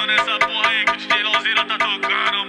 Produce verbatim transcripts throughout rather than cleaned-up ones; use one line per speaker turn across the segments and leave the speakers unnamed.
nessa porra aí que o D J Lauzeira tá tocando,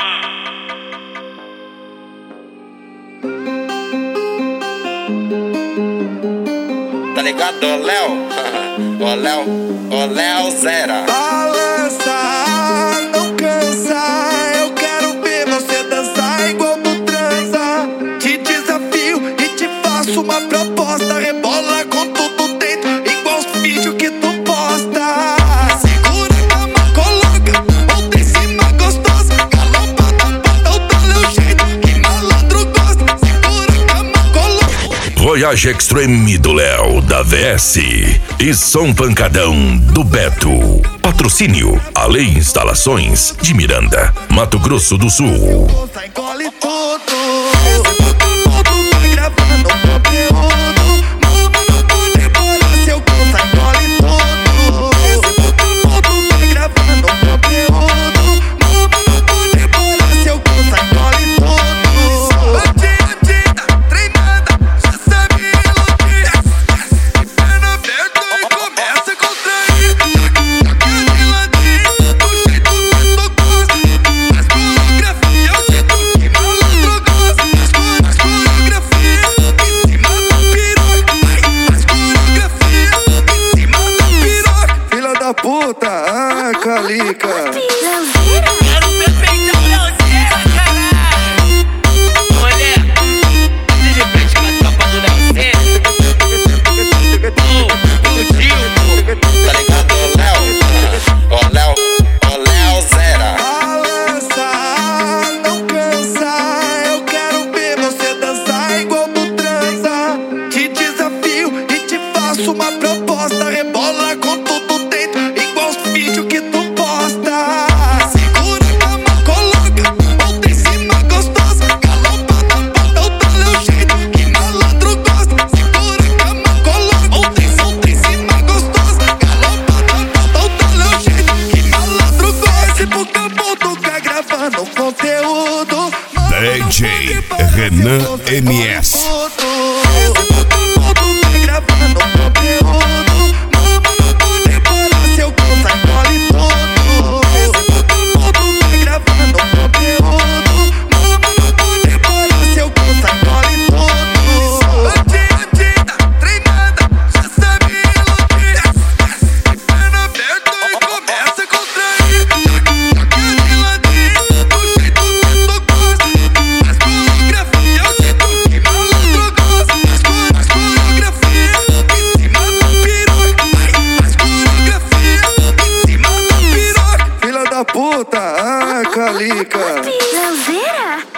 mano.
Tá ligado, ô Léo? Ô Léo, ô Léo Zera.
Balança, não cansa. Eu quero ver você dançar igual tu transa. Te desafio e te faço uma proposta. Rebola com tudo dentro, igual os vídeos que tu posta. Segura a cama, coloca ponta em cima gostosa. Galopa da pata, o tal é o jeito que malandro gosta. Segura a cama, coloca.
Voyage Extreme do Léo, da V S. E Som Pancadão do Beto. Patrocínio Ale Instalações de Miranda, Mato Grosso do Sul.
Engole tudo. Esse papo tá gravando conteúdo. Mama não pode parar, seu cu sai engole tudo. Esse papo tá gravando conteúdo. Mama não pode parar, seu cu sai engole tudo. Bandida, treinada, já sabe iludir. Perna aberta e começa a contrair. Taca de ladinho, do jeito que tu gosta. Faz coreografia, o jeito que malandro gosta. Faz coreografia em cima da piroca. Faz coreografia em cima da piroca. Filha da puta, ah, calica.
Quero ver peitão Lauzeira, caralho. Mulher, de de frente com a tropa do Lauzeira. Ô, o tio,
Tá ligado, ô Léo? Ô Léo, ô Léo Zera.
Balança, não cansa. Eu quero ver você dançar igual tu transa. Te desafio e te faço uma proposta. Rebola com tudo dentro, igual os vídeos que tu posta. Segura a cama, coloca ponta em cima gostosa. Galopa da pata, o tal é o jeito que malandro gosta. Segura a cama, coloca ponta em ponta em cima gostosa. Galopa da pata, o tal é o jeito que malandro gosta. Esse Pucabol tá gravando conteúdo.
D J Renan M S.
Esse Pucabol tá gravando conteúdo. Mama não pode parar, seu cu sai engole tudo. Esse Pucabol tá gravando conteúdo. Mama não pode parar, seu cu sai engole tudo. Bandida, treinada, já sabe iludir. Perna aberta e começa a contrair. Taca de ladinho, do jeito que tu gosta. Faz coreografia, o jeito que malandro gosta. Faz coreografia em cima da piroca. Faz coreografia em cima da piroca. Filha da puta, ah, calica.
Lauzeira?